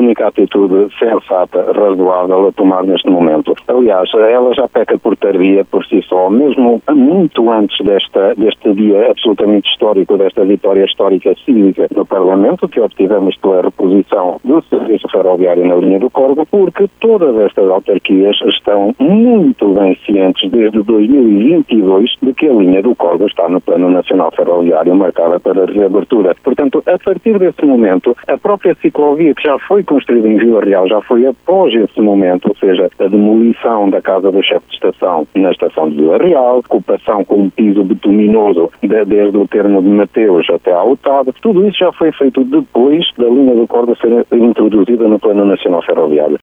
única atitude sensata, razoável a tomar neste momento. Aliás, ela já peca por tardia por si só, mesmo muito antes deste dia absolutamente histórico, desta vitória histórica cívica no Parlamento, que obtivemos pela reposição do serviço ferroviário na linha do Corgo, porque todas estas autarquias estão muito bem cientes desde 2022 de que a linha do Corgo está no Plano Nacional Ferroviário marcada para reabertura. Portanto, a partir desse momento, a própria ciclovia que já foi construída em Vila Real já foi após esse momento, ou seja, a demolição da casa do chefe de estação na estação de Vila Real, ocupação com um piso bituminoso desde o termo de Mateus até à Otávio, tudo isso já foi feito depois da linha do Corgo ser introduzida no Plano Nacional Ferroviário.